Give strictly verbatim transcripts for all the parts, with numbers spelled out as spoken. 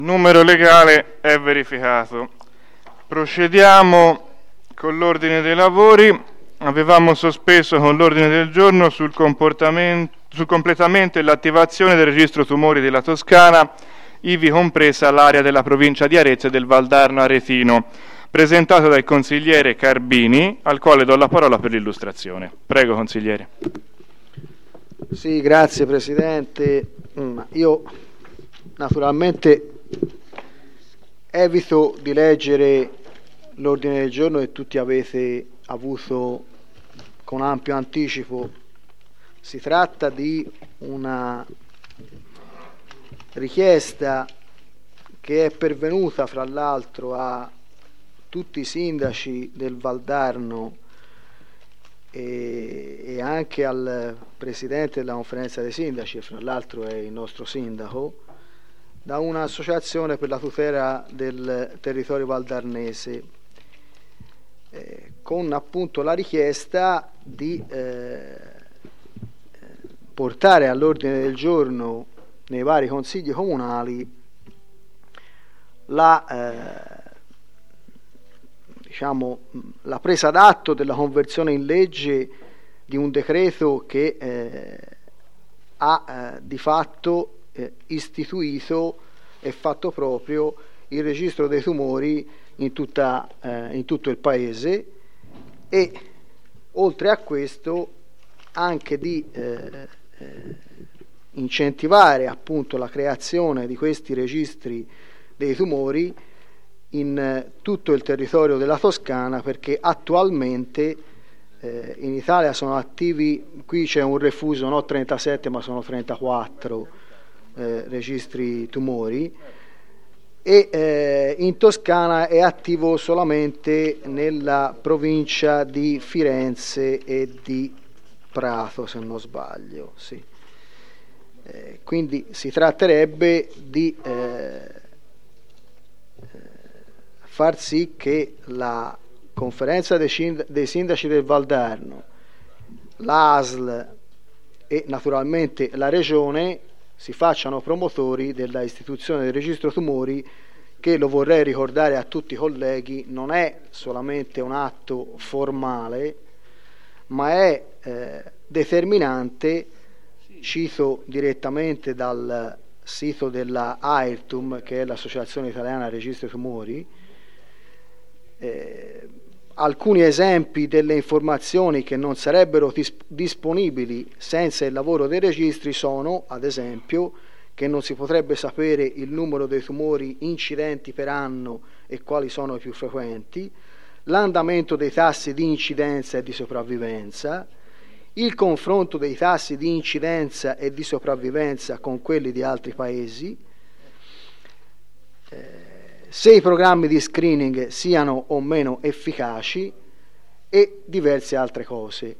Il numero legale è verificato. Procediamo con l'ordine dei lavori. Avevamo sospeso con l'ordine del giorno sul comportamento, sul completamento e l'attivazione del registro tumori della Toscana, ivi compresa l'area della provincia di Arezzo e del Valdarno Aretino, presentato dal consigliere Carbini, al quale do la parola per l'illustrazione. Prego, consigliere. Sì, grazie Presidente. Io naturalmente evito di leggere l'ordine del giorno che tutti avete avuto con ampio anticipo. Si tratta di una richiesta che è pervenuta fra l'altro a tutti i sindaci del Valdarno e, e anche al Presidente della Conferenza dei Sindaci, che fra l'altro è il nostro sindaco, da un'associazione per la tutela del territorio valdarnese, eh, con appunto la richiesta di eh, portare all'ordine del giorno nei vari consigli comunali la, eh, diciamo, la presa d'atto della conversione in legge di un decreto che eh, ha eh, di fatto eh, istituito e fatto proprio il registro dei tumori in, tutta, eh, in tutto il paese, e oltre a questo anche di eh, eh, incentivare appunto la creazione di questi registri dei tumori in eh, tutto il territorio della Toscana, perché attualmente eh, in Italia sono attivi, qui c'è un refuso, no trentasette ma sono trentaquattro eh, registri tumori, e eh, in Toscana è attivo solamente nella provincia di Firenze e di Prato, se non sbaglio, sì. Eh, quindi si tratterebbe di eh, far sì che la Conferenza dei, Sind- dei Sindaci del Valdarno, l'A S L e naturalmente la Regione si facciano promotori della istituzione del registro tumori, che, lo vorrei ricordare a tutti i colleghi, non è solamente un atto formale, ma è eh, determinante. Cito direttamente dal sito della AIRTUM, che è l'Associazione Italiana Registri Tumori, eh, alcuni esempi delle informazioni che non sarebbero dis- disponibili senza il lavoro dei registri sono, ad esempio, che non si potrebbe sapere il numero dei tumori incidenti per anno e quali sono i più frequenti, l'andamento dei tassi di incidenza e di sopravvivenza, il confronto dei tassi di incidenza e di sopravvivenza con quelli di altri paesi, eh, se i programmi di screening siano o meno efficaci e diverse altre cose.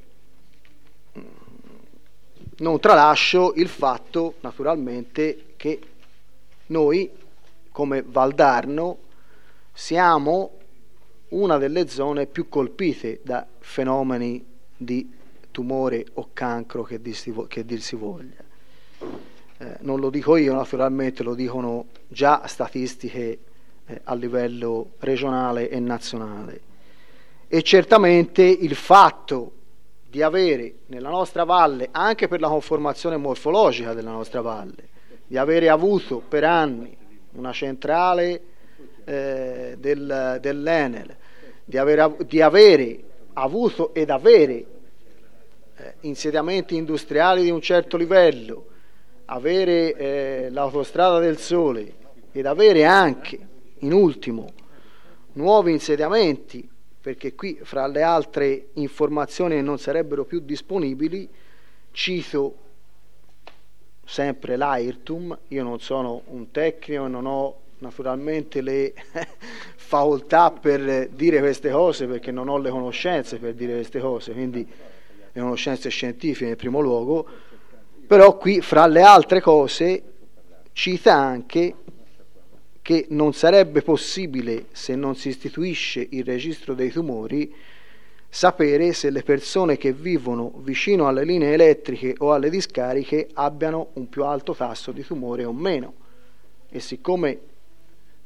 Non tralascio il fatto, naturalmente, che noi come Valdarno siamo una delle zone più colpite da fenomeni di tumore o cancro, che dir si, che dir si voglia. Eh, non lo dico io, naturalmente lo dicono già statistiche eh, a livello regionale e nazionale, e certamente il fatto di avere nella nostra valle, anche per la conformazione morfologica della nostra valle, di avere avuto per anni una centrale eh, del, dell'Enel, di, aver, di avere avuto ed avere eh, insediamenti industriali di un certo livello, avere eh, l'autostrada del Sole ed avere anche, in ultimo, nuovi insediamenti, perché qui fra le altre informazioni che non sarebbero più disponibili cito sempre l'AIRTUM. Io non sono un tecnico e non ho naturalmente le facoltà per dire queste cose, perché non ho le conoscenze per dire queste cose, quindi le conoscenze scientifiche nel primo luogo, però qui fra le altre cose cita anche che non sarebbe possibile, se non si istituisce il registro dei tumori, sapere se le persone che vivono vicino alle linee elettriche o alle discariche abbiano un più alto tasso di tumore o meno. E siccome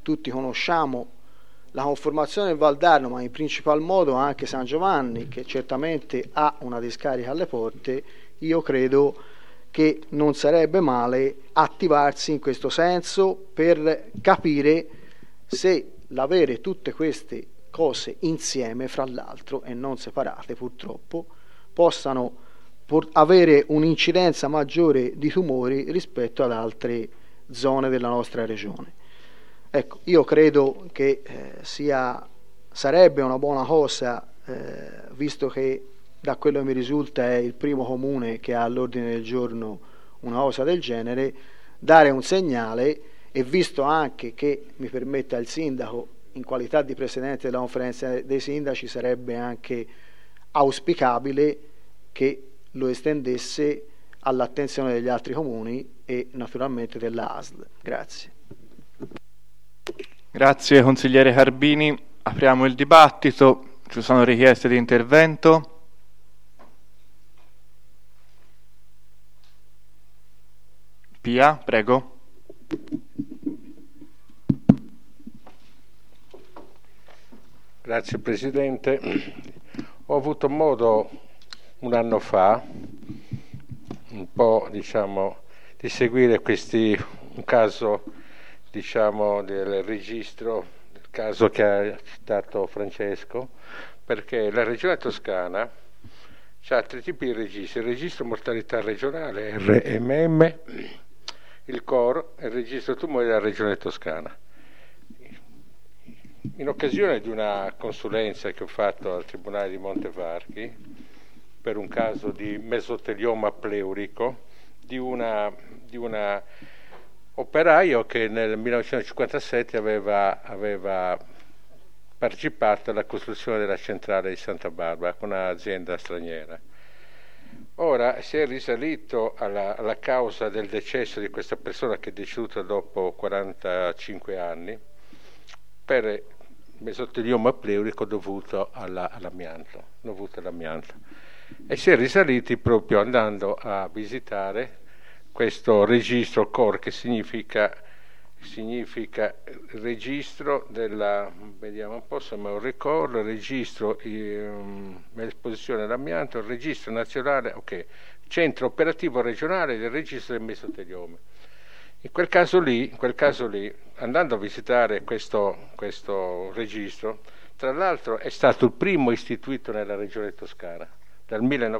tutti conosciamo la conformazione del Valdarno, ma in principal modo anche San Giovanni, che certamente ha una discarica alle porte, io credo che non sarebbe male attivarsi in questo senso per capire se l'avere tutte queste cose insieme, fra l'altro, e non separate purtroppo, possano avere un'incidenza maggiore di tumori rispetto ad altre zone della nostra regione. Ecco, io credo che eh, sia, sarebbe una buona cosa, eh, visto che da quello che mi risulta è il primo comune che ha all'ordine del giorno una cosa del genere, dare un segnale, e visto anche che, mi permetta il sindaco, in qualità di presidente della conferenza dei sindaci, sarebbe anche auspicabile che lo estendesse all'attenzione degli altri comuni e naturalmente dell'A S L. Grazie. Grazie consigliere Carbini. Apriamo il dibattito. Ci sono richieste di intervento? Pia, prego. Grazie Presidente. Ho avuto modo un anno fa un po' diciamo di seguire questi un caso diciamo del registro, del caso che ha citato Francesco, perché la regione toscana ha tre tipi di registri: il registro mortalità regionale R M M, il C O R e il registro tumori della regione toscana. In occasione di una consulenza che ho fatto al Tribunale di Montevarchi per un caso di mesotelioma pleurico di una, di una operaio che nel millenovecentocinquantasette aveva, aveva partecipato alla costruzione della centrale di Santa Barbara con un'azienda straniera. Ora si è risalito alla, alla causa del decesso di questa persona, che è deceduta dopo quarantacinque anni per mesotelioma pleurico dovuto alla, all'amianto, dovuto all'amianto. E si è risaliti proprio andando a visitare questo registro C O R, che significa, significa registro della, vediamo un po' se me lo ricordo, registro um, esposizione all'amianto, il registro nazionale, ok, centro operativo regionale del registro del mesotelioma. In quel caso lì, in quel caso lì, andando a visitare questo, questo registro, tra l'altro è stato il primo istituito nella regione toscana dal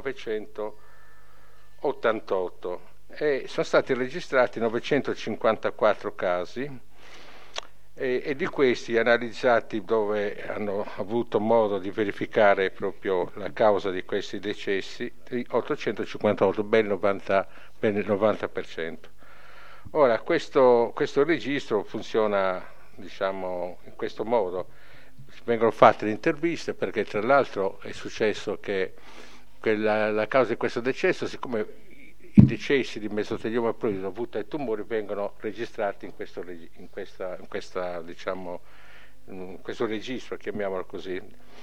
millenovecentottantotto e sono stati registrati novecentocinquantaquattro casi e, e di questi analizzati, dove hanno avuto modo di verificare proprio la causa di questi decessi, ottocentocinquantotto, ben novanta, ben il novanta per cento. Ora, questo, questo registro funziona, diciamo, in questo modo. Vengono fatte le interviste, perché tra l'altro è successo che quella, la causa di questo decesso, siccome i decessi di mesotelioma pleurico dovuti ai tumori vengono registrati in questo, in questa, in questa, diciamo, in questo registro, chiamiamolo così.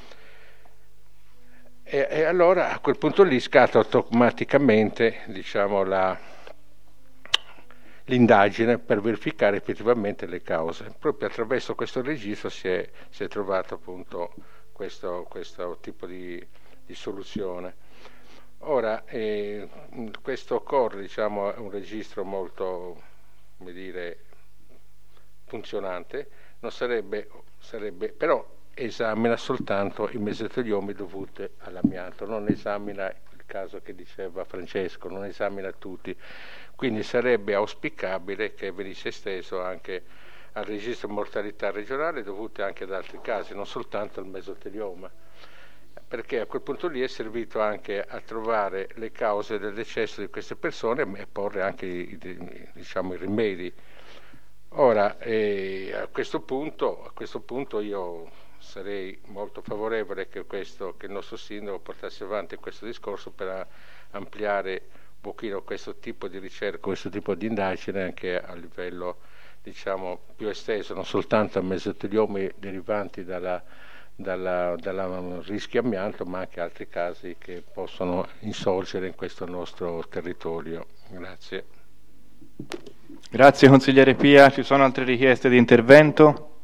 E, e allora a quel punto lì scatta automaticamente, diciamo, la l'indagine per verificare effettivamente le cause. Proprio attraverso questo registro si è, si è trovato appunto questo, questo tipo di, di soluzione. Ora, eh, questo C O R, diciamo, è un registro molto, come dire, funzionante, non sarebbe, sarebbe, però esamina soltanto i mesoteliomi dovuti all'amianto, non esamina il caso che diceva Francesco, non esamina tutti. Quindi sarebbe auspicabile che venisse esteso anche al registro mortalità regionale dovute anche ad altri casi, non soltanto al mesotelioma, perché a quel punto lì è servito anche a trovare le cause del decesso di queste persone e porre anche i, diciamo, i rimedi. Ora, eh, a questo punto, a questo punto io sarei molto favorevole che, questo, che il nostro sindaco portasse avanti questo discorso per ampliare un pochino questo tipo di ricerca, questo tipo di indagine anche a livello, diciamo, più esteso, non soltanto a mesoteliomi derivanti dalla, dalla, dalla rischio amianto, ma anche altri casi che possono insorgere in questo nostro territorio. Grazie. Grazie consigliere Pia. Ci sono altre richieste di intervento?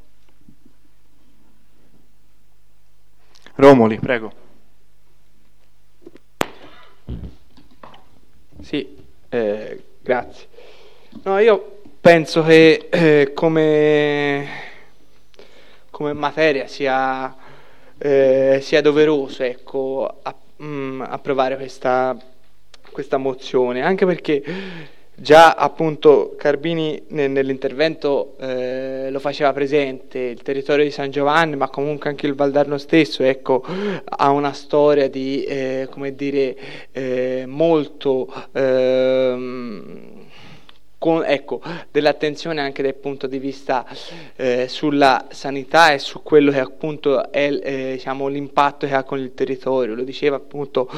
Romoli, prego. Sì, eh, grazie. No, io penso che eh, come, come materia sia, eh, sia doveroso, ecco, a, mh, approvare questa, questa mozione, anche perché già appunto Carbini nel, nell'intervento eh, lo faceva presente, il territorio di San Giovanni, ma comunque anche il Valdarno stesso, ecco, ha una storia di, eh, come dire, eh, molto... Ehm, Con, ecco, dell'attenzione anche dal punto di vista eh, sulla sanità e su quello che appunto è eh, diciamo, l'impatto che ha con il territorio. Lo diceva appunto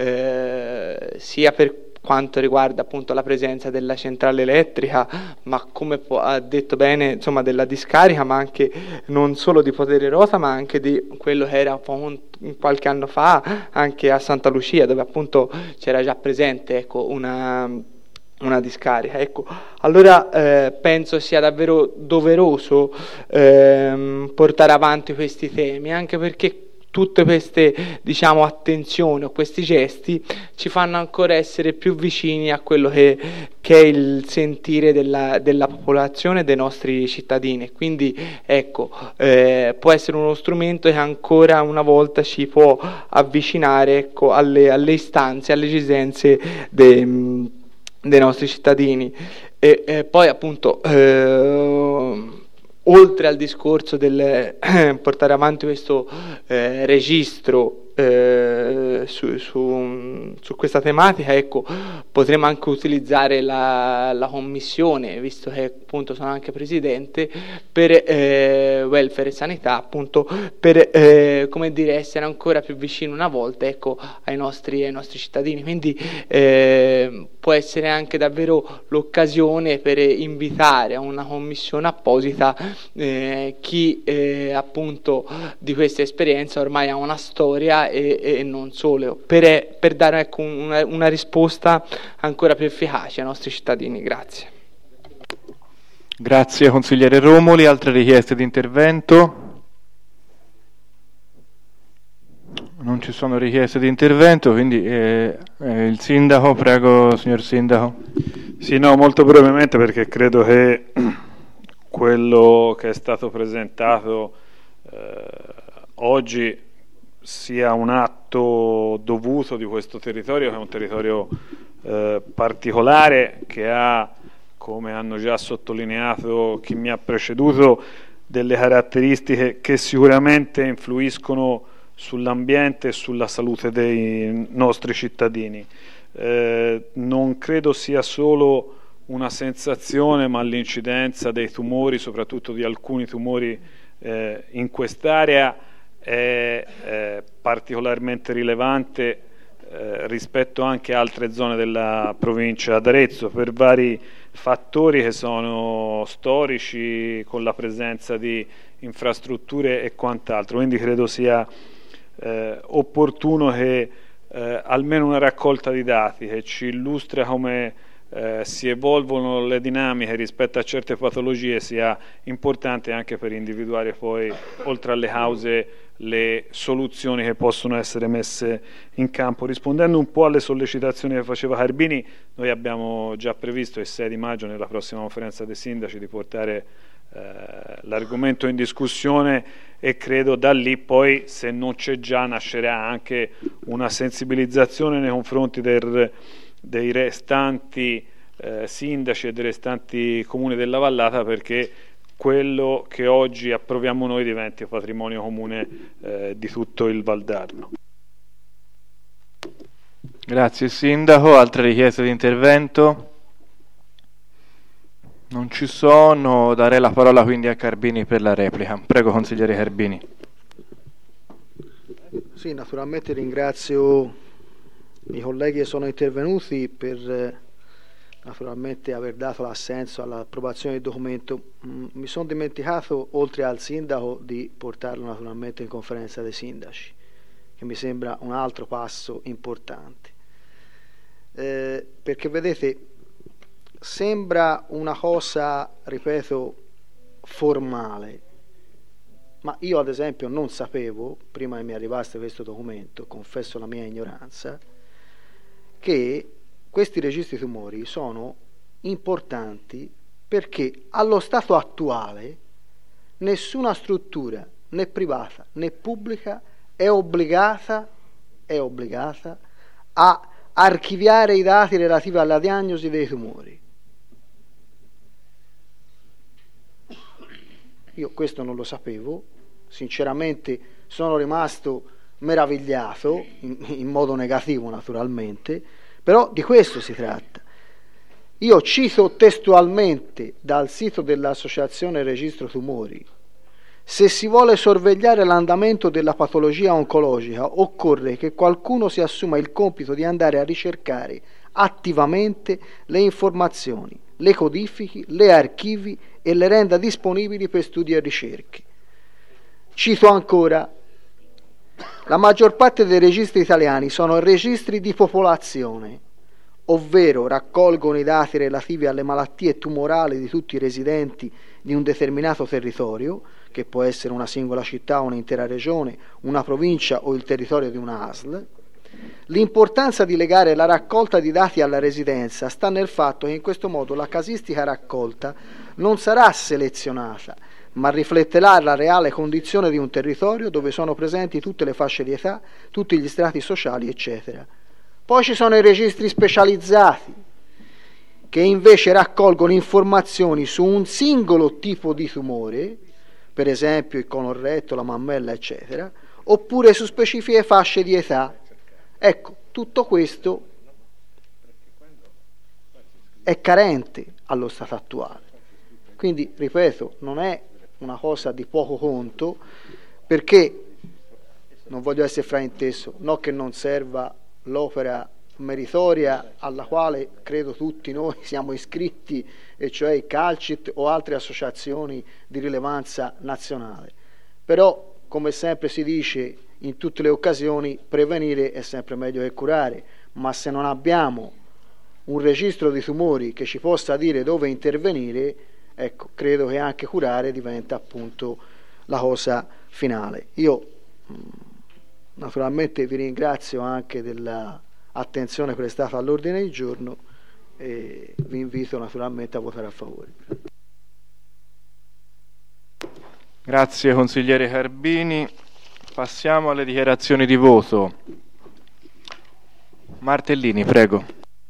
eh, sia per quanto riguarda appunto la presenza della centrale elettrica, ma come po- ha detto bene, insomma, della discarica, ma anche non solo di Potere Rota, ma anche di quello che era qualche anno fa anche a Santa Lucia, dove appunto c'era già presente, ecco, una una discarica. Ecco, allora eh, penso sia davvero doveroso ehm, portare avanti questi temi, anche perché tutte queste, diciamo, attenzioni o questi gesti ci fanno ancora essere più vicini a quello che, che è il sentire della, della popolazione e dei nostri cittadini. Quindi ecco, eh, può essere uno strumento che ancora una volta ci può avvicinare, ecco, alle, alle istanze, alle esigenze dei dei nostri cittadini. E eh, poi appunto eh, oltre al discorso del eh, portare avanti questo eh, registro eh, su, su, su questa tematica, ecco, potremmo anche utilizzare la, la commissione, visto che appunto sono anche presidente, per eh, welfare e sanità, appunto per eh, come dire, essere ancora più vicino una volta, ecco, ai nostri, ai nostri cittadini. Quindi eh, può essere anche davvero l'occasione per invitare a una commissione apposita eh, chi eh, appunto di questa esperienza ormai ha una storia e, e non solo, per, per dare, ecco, una, una risposta ancora più efficace ai nostri cittadini. Grazie. Grazie consigliere Romoli. Altre richieste di intervento? Non ci sono richieste di intervento, quindi eh, eh, il sindaco, prego signor sindaco. Sì, no, molto brevemente, perché credo che quello che è stato presentato eh, oggi sia un atto dovuto di questo territorio, che è un territorio eh, particolare, che ha, come hanno già sottolineato chi mi ha preceduto, delle caratteristiche che sicuramente influiscono sull'ambiente e sulla salute dei nostri cittadini. Eh, non credo sia solo una sensazione, ma l'incidenza dei tumori, soprattutto di alcuni tumori eh, in quest'area, è eh, particolarmente rilevante eh, rispetto anche a altre zone della provincia d'Arezzo, per vari fattori che sono storici, con la presenza di infrastrutture e quant'altro. Quindi credo sia eh, opportuno che eh, almeno una raccolta di dati che ci illustra come eh, si evolvono le dinamiche rispetto a certe patologie sia importante, anche per individuare poi, oltre alle cause, le soluzioni che possono essere messe in campo. Rispondendo un po' alle sollecitazioni che faceva Carbini, noi abbiamo già previsto il sei di maggio, nella prossima conferenza dei sindaci, di portare eh, l'argomento in discussione, e credo da lì poi, se non c'è già, nascerà anche una sensibilizzazione nei confronti del, dei restanti eh, sindaci e dei restanti comuni della vallata, perché quello che oggi approviamo noi diventi patrimonio comune eh, di tutto il Valdarno. Grazie sindaco. Altre richieste di intervento? Non ci sono. Darei la parola quindi a Carbini per la replica. Prego consigliere Carbini. Sì, naturalmente ringrazio i colleghi che sono intervenuti per eh, naturalmente aver dato l'assenso all'approvazione del documento. Mm, mi sono dimenticato, oltre al sindaco, di portarlo naturalmente in conferenza dei sindaci, che mi sembra un altro passo importante, eh, perché vedete, sembra una cosa, ripeto, formale, ma io ad esempio non sapevo, prima che mi arrivasse questo documento, confesso la mia ignoranza, che questi registri tumori sono importanti perché allo stato attuale nessuna struttura, né privata né pubblica, è obbligata, è obbligata a archiviare i dati relativi alla diagnosi dei tumori. Io questo non lo sapevo, sinceramente sono rimasto meravigliato, in, in modo negativo naturalmente, però di questo si tratta. Io cito testualmente dal sito dell'Associazione Registro Tumori: se si vuole sorvegliare l'andamento della patologia oncologica, occorre che qualcuno si assuma il compito di andare a ricercare attivamente le informazioni, le codifichi, le archivi e le renda disponibili per studi e ricerche. Cito ancora: la maggior parte dei registri italiani sono registri di popolazione, ovvero raccolgono i dati relativi alle malattie tumorali di tutti i residenti di un determinato territorio, che può essere una singola città, un'intera regione, una provincia o il territorio di una A S L. L'importanza di legare la raccolta di dati alla residenza sta nel fatto che in questo modo la casistica raccolta non sarà selezionata, ma rifletterà la reale condizione di un territorio dove sono presenti tutte le fasce di età, tutti gli strati sociali, eccetera. Poi ci sono i registri specializzati, che invece raccolgono informazioni su un singolo tipo di tumore, per esempio il colon retto, la mammella, eccetera, oppure su specifiche fasce di età. Ecco, tutto questo è carente allo stato attuale. Quindi, ripeto, non è una cosa di poco conto, perché, non voglio essere frainteso, no che non serva l'opera meritoria alla quale credo tutti noi siamo iscritti, e cioè il Calcit o altre associazioni di rilevanza nazionale. Però, come sempre si dice in tutte le occasioni, prevenire è sempre meglio che curare, ma se non abbiamo un registro di tumori che ci possa dire dove intervenire, ecco, credo che anche curare diventa appunto la cosa finale. Io naturalmente vi ringrazio anche dell'attenzione prestata all'ordine del giorno e vi invito naturalmente a votare a favore. Grazie consigliere Carbini. Passiamo alle dichiarazioni di voto. Martellini, prego.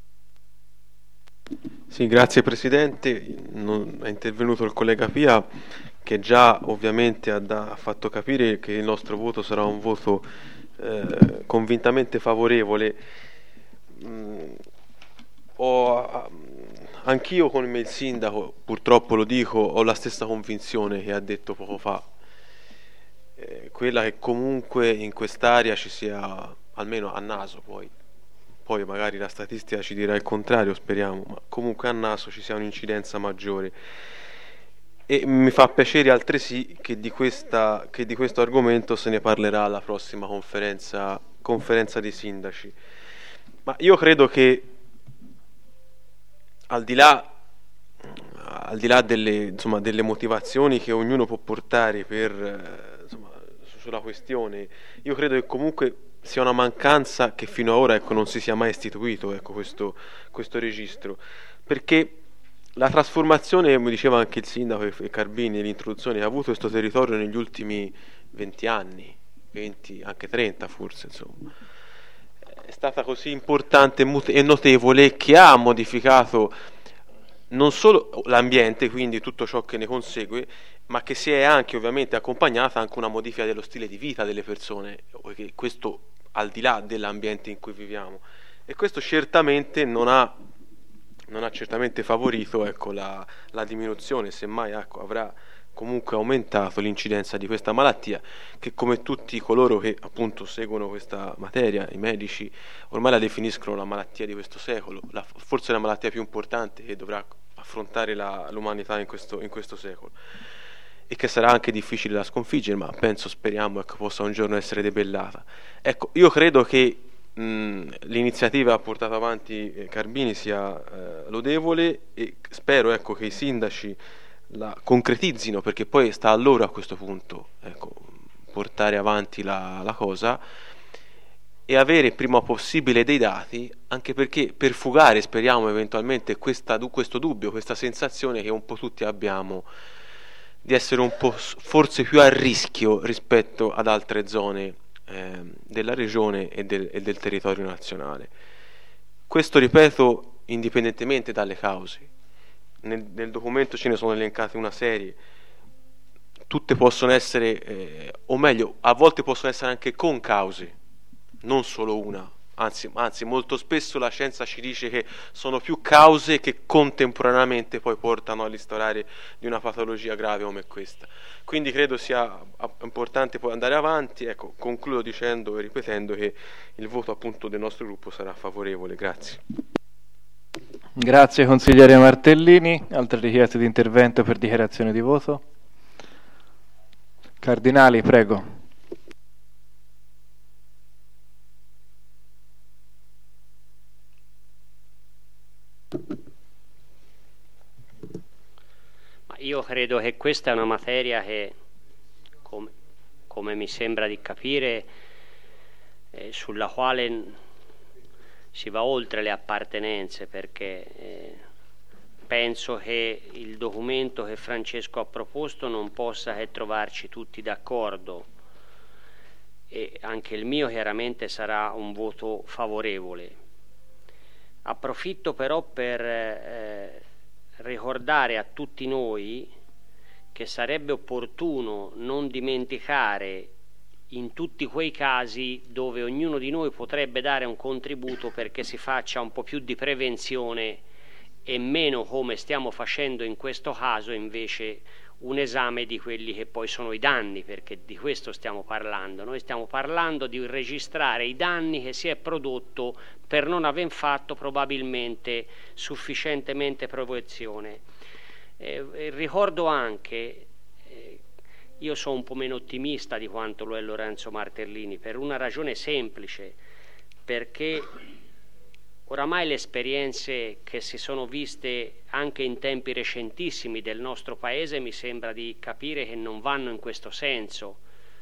Sì, grazie Presidente. Non, è intervenuto il collega Pia, che già ovviamente ha, da, ha fatto capire che il nostro voto sarà un voto eh, convintamente favorevole. Mm, ho, anch'io come il sindaco, purtroppo lo dico, ho la stessa convinzione che ha detto poco fa, eh, quella che comunque in quest'area ci sia, almeno a naso, poi poi magari la statistica ci dirà il contrario, speriamo, ma comunque a naso ci sia un'incidenza maggiore. E mi fa piacere altresì che di, questa, che di questo argomento se ne parlerà alla prossima conferenza, conferenza dei sindaci. Ma io credo che al di là, al di là delle, insomma, delle motivazioni che ognuno può portare per, insomma, sulla questione, io credo che comunque sia una mancanza che fino ad ora, ecco, non si sia mai istituito, ecco, questo, questo registro, perché la trasformazione, come diceva anche il sindaco e Carbini nell'introduzione, ha avuto questo territorio negli ultimi venti anni, venti, anche trenta forse, insomma, è stata così importante e notevole che ha modificato non solo l'ambiente, quindi tutto ciò che ne consegue, ma che si è anche ovviamente accompagnata anche una modifica dello stile di vita delle persone, che questo al di là dell'ambiente in cui viviamo, e questo certamente non ha, non ha certamente favorito, ecco, la, la diminuzione, semmai, ecco, avrà comunque aumentato l'incidenza di questa malattia, che come tutti coloro che appunto seguono questa materia, i medici, ormai la definiscono la malattia di questo secolo, la, forse la malattia più importante che dovrà affrontare la, l'umanità in questo, in questo secolo, e che sarà anche difficile da sconfiggere, ma penso, speriamo, ecco, possa un giorno essere debellata. Ecco, io credo che mh, l'iniziativa portata avanti eh, Carbini sia eh, lodevole, e spero, ecco, che i sindaci la concretizzino, perché poi sta a loro a questo punto, ecco, portare avanti la, la cosa e avere prima possibile dei dati, anche perché per fugare, speriamo eventualmente, questa, questo dubbio, questa sensazione che un po' tutti abbiamo di essere un po' forse più a rischio rispetto ad altre zone eh, della regione e del, e del territorio nazionale. Questo, ripeto, indipendentemente dalle cause. Nel, nel documento ce ne sono elencate una serie, tutte possono essere, eh, o meglio, a volte possono essere anche con cause, non solo una. Anzi, anzi, molto spesso la scienza ci dice che sono più cause che contemporaneamente poi portano all'instaurare di una patologia grave come questa. Quindi credo sia importante poi andare avanti. Ecco, concludo dicendo e ripetendo che il voto appunto del nostro gruppo sarà favorevole. Grazie. Grazie consigliere Martellini. Altre richieste di intervento per dichiarazione di voto? Cardinali, prego. Ma io credo che questa è una materia che, come, come mi sembra di capire, eh, sulla quale si va oltre le appartenenze, perché eh, penso che il documento che Francesco ha proposto non possa che trovarci tutti d'accordo, e anche il mio chiaramente sarà un voto favorevole. Approfitto però per eh, ricordare a tutti noi che sarebbe opportuno non dimenticare in tutti quei casi dove ognuno di noi potrebbe dare un contributo perché si faccia un po' più di prevenzione e meno, come stiamo facendo in questo caso, invece un esame di quelli che poi sono i danni, perché di questo stiamo parlando. Noi stiamo parlando di registrare i danni che si è prodotto per non aver fatto probabilmente sufficientemente prevenzione. Eh, ricordo anche, eh, io sono un po' meno ottimista di quanto lo è Lorenzo Martellini, per una ragione semplice, perché oramai le esperienze che si sono viste anche in tempi recentissimi del nostro paese mi sembra di capire che non vanno in questo senso.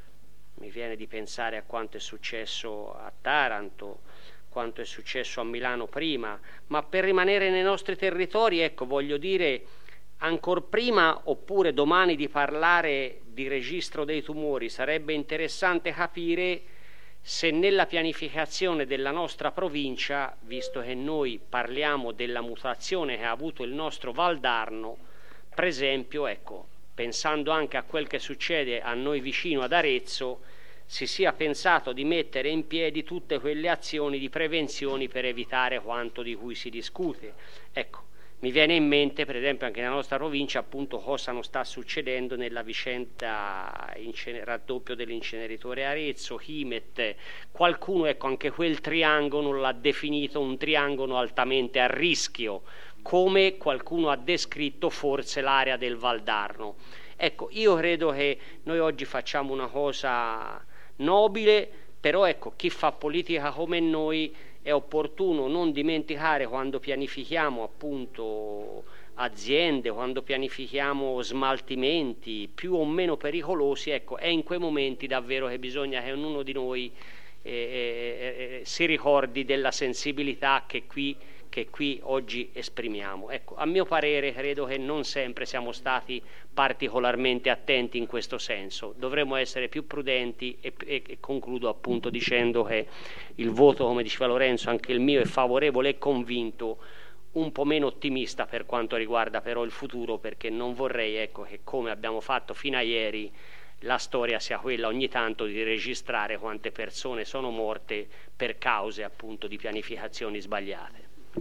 Mi viene di pensare a quanto è successo a Taranto, quanto è successo a Milano prima, ma per rimanere nei nostri territori, ecco, voglio dire, ancor prima oppure domani di parlare di registro dei tumori, sarebbe interessante capire se nella pianificazione della nostra provincia, visto che noi parliamo della mutazione che ha avuto il nostro Valdarno, per esempio, ecco, pensando anche a quel che succede a noi vicino ad Arezzo, si sia pensato di mettere in piedi tutte quelle azioni di prevenzione per evitare quanto di cui si discute. Ecco, mi viene in mente per esempio anche nella nostra provincia appunto cosa non sta succedendo nella vicenda raddoppio dell'inceneritore Arezzo, Himet, qualcuno, ecco, anche quel triangolo l'ha definito un triangolo altamente a rischio, come qualcuno ha descritto forse l'area del Valdarno. Ecco, io credo che noi oggi facciamo una cosa nobile, però ecco, chi fa politica come noi è opportuno non dimenticare, quando pianifichiamo appunto aziende, quando pianifichiamo smaltimenti più o meno pericolosi, ecco, è in quei momenti davvero che bisogna che ognuno di noi eh, eh, si ricordi della sensibilità che qui, che qui oggi esprimiamo. Ecco, a mio parere credo che non sempre siamo stati particolarmente attenti in questo senso, dovremmo essere più prudenti e, e, e concludo appunto dicendo che il voto, come diceva Lorenzo, anche il mio è favorevole e convinto, un po' meno ottimista per quanto riguarda però il futuro, perché non vorrei, ecco, che come abbiamo fatto fino a ieri la storia sia quella ogni tanto di registrare quante persone sono morte per cause appunto di pianificazioni sbagliate.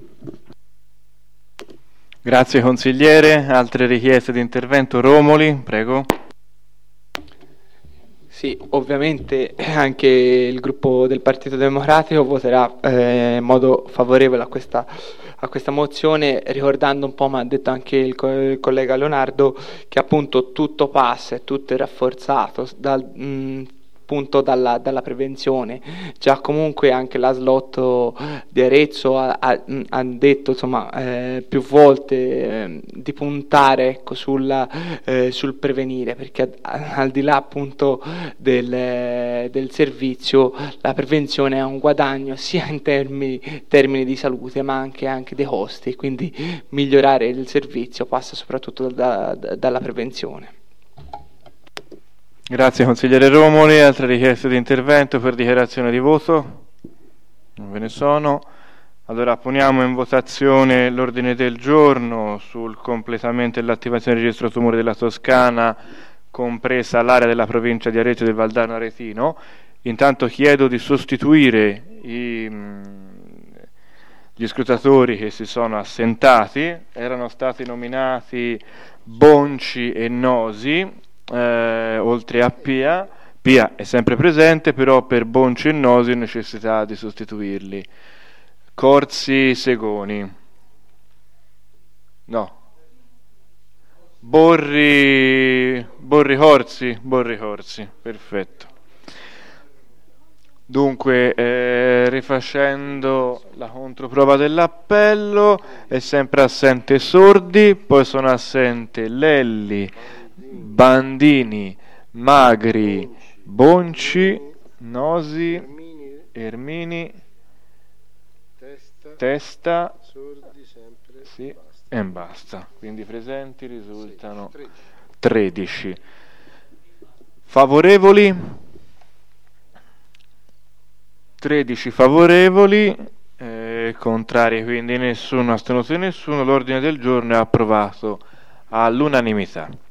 Grazie consigliere. Altre richieste di intervento? Romoli, prego. Sì, ovviamente anche il gruppo del Partito Democratico voterà eh, in modo favorevole a questa, a questa mozione, ricordando un po', ma ha detto anche il, co- il collega Leonardo, che appunto tutto passa e tutto è rafforzato dal, mh, appunto dalla, dalla prevenzione. Già comunque anche la slot di Arezzo ha, ha, ha detto insomma eh, più volte eh, di puntare ecco, sulla, eh, sul prevenire, perché a, al di là appunto del, del servizio la prevenzione è un guadagno sia in termini, termini di salute ma anche, anche dei costi, quindi migliorare il servizio passa soprattutto da, da, dalla prevenzione. Grazie consigliere Romoli. Altre richieste di intervento per dichiarazione di voto? Non ve ne sono. Allora poniamo in votazione l'ordine del giorno sul completamento e l'attivazione del registro tumori della Toscana, compresa l'area della provincia di Arezzo e del Valdarno Aretino. Intanto chiedo di sostituire i, gli scrutatori che si sono assentati. Erano stati nominati Bonci e Nosi. Eh, oltre a Pia, Pia è sempre presente, però per Bonci e Nosi ho necessità di sostituirli. Corsi Segoni, no, Borri Borri Corsi, Borri Corsi, perfetto. Dunque, eh, rifacendo la controprova dell'appello, è sempre assente Sordi, poi sono assente Lelli, Bandini, Magri, Bonci, Nosi, Ermini, Testa, sì, e basta. Quindi presenti risultano tredici. Favorevoli? tredici favorevoli, eh, contrari quindi nessuno, astenuti nessuno. L'ordine del giorno è approvato all'unanimità.